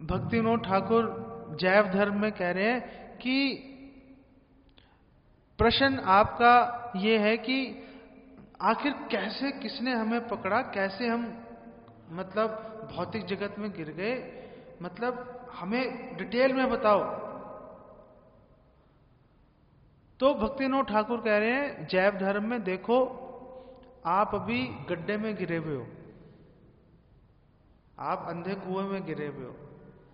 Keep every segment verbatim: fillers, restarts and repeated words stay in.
भक्तिविनोद ठाकुर जैव धर्म में कह रहे हैं कि प्रश्न आपका ये है कि आखिर कैसे, किसने हमें पकड़ा, कैसे हम मतलब भौतिक जगत में गिर गए, मतलब हमें डिटेल में बताओ। तो भक्तिविनोद ठाकुर कह रहे हैं जैव धर्म में, देखो आप अभी गड्ढे में गिरे हुए हो, आप अंधे कुएं में गिरे हुए हो।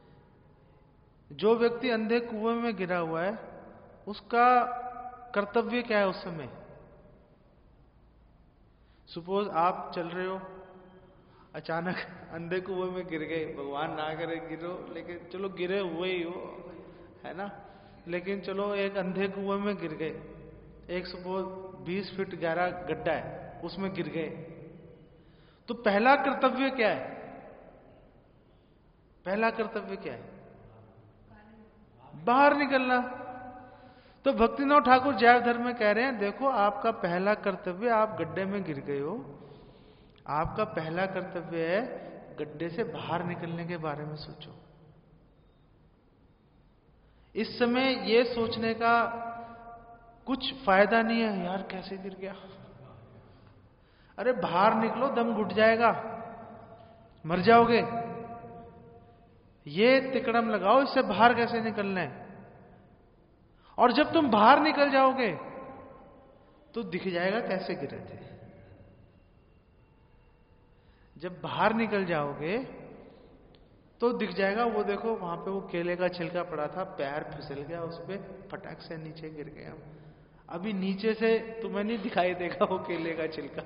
जो व्यक्ति अंधे कुएं में गिरा हुआ है उसका कर्तव्य क्या है उस समय? सपोज आप चल रहे हो, अचानक अंधे कुएं में गिर गए, भगवान ना करे गिरो, लेकिन चलो गिरे हुए ही हो, है ना। लेकिन चलो एक अंधे कुएं में गिर गए, एक सपोज बीस फीट गहरा गड्ढा है उसमें गिर गए, तो पहला कर्तव्य क्या है? पहला कर्तव्य क्या है? बाहर निकलना। तो भक्तिविनोद ठाकुर जैव धर्म में कह रहे हैं, देखो आपका पहला कर्तव्य, आप गड्ढे में गिर गए हो, आपका पहला कर्तव्य है गड्ढे से बाहर निकलने के बारे में सोचो। इस समय ये सोचने का कुछ फायदा नहीं है, यार कैसे गिर गया। अरे बाहर निकलो, दम घुट जाएगा, मर जाओगे। ये तिकड़म लगाओ, इससे बाहर कैसे निकलना है। और जब तुम बाहर निकल जाओगे तो दिख जाएगा कैसे गिरे थे। जब बाहर निकल जाओगे तो दिख जाएगा, वो देखो वहां पे वो केले का छिलका पड़ा था, पैर फिसल गया उस पे, फटाक से नीचे गिर गया। अभी नीचे से तुम्हें नहीं दिखाई देगा वो केले का छिलका।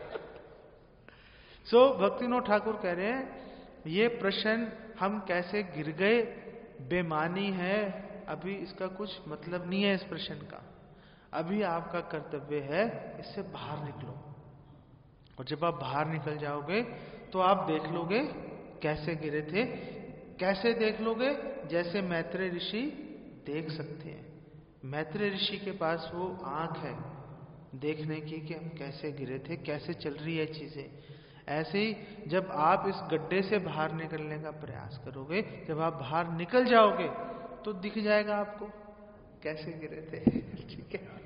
सो so, भक्तिविनोद ठाकुर कह रहे हैं ये प्रश्न हम कैसे गिर गए बेमानी है, अभी इसका कुछ मतलब नहीं है इस प्रश्न का। अभी आपका कर्तव्य है इससे बाहर निकलो, और जब आप बाहर निकल जाओगे तो आप देख लोगे कैसे गिरे थे। कैसे देख लोगे? जैसे मैत्रेय ऋषि देख सकते हैं। मैत्रेय ऋषि के पास वो आंख है देखने की कि हम कैसे गिरे थे, कैसे चल रही है चीजें। ऐसे ही जब आप इस गड्ढे से बाहर निकलने का प्रयास करोगे, जब आप बाहर निकल जाओगे तो दिख जाएगा आपको कैसे गिरे थे। ठीक है।